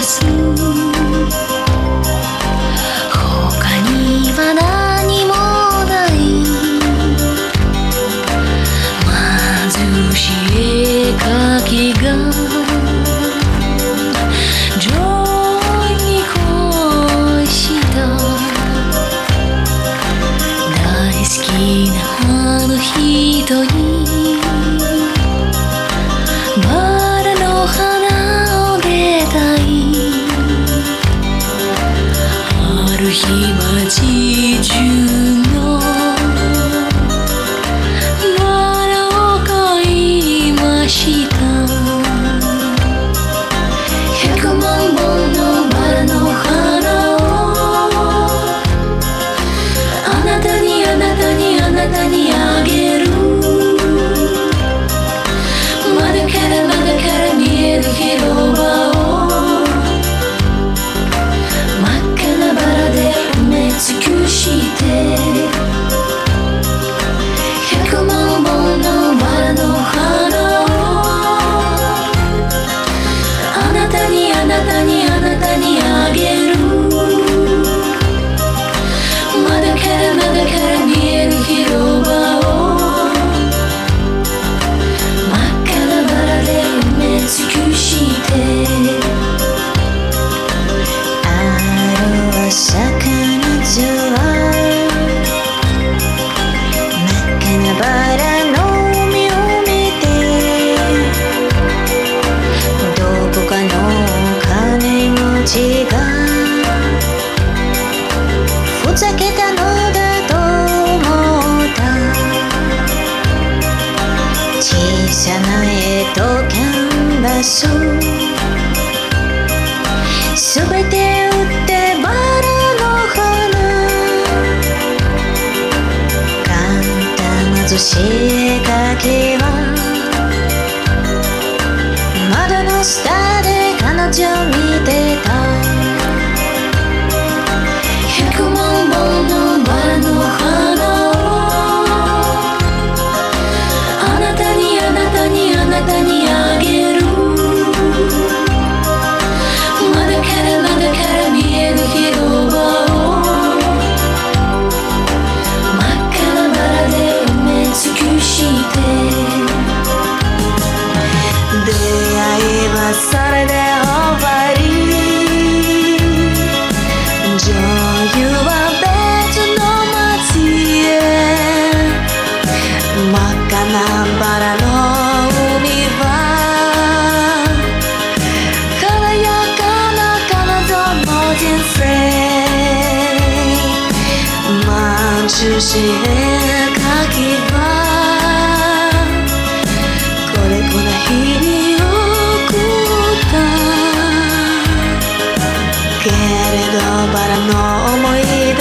す。他には何もない。貧しい絵描きが情に恋した大好きなあの人にバラの花をげたい。ある日街中のバラを買いました。100万本のバラの花をあなたにあなたにあなたにあげる。窓から見える広場を真っ赤なバラで埋め尽くして100万本のバラの花をあなたにあなたにあなたにあげる。窓から見える広場を真っ赤なバラで埋め尽くしてある朝彼女は真っ赤なバラの海を見てどこかの金持ちがふざけたのだと思った。小さな絵とキャンバスすべて売ってバラの花簡単貧しい絵描きは窓の下で彼女見てた。100万本のバラの花をあなたにあなたにあなたにあげる。窓から見える広場を真っ赤なバラで埋め尽くして出会いはそれで終わり。女優は別の街へ真っ赤なバラの海は軽やかな彼女の人生貧しい絵描きはこれこな日々を送ったけれどバラの思い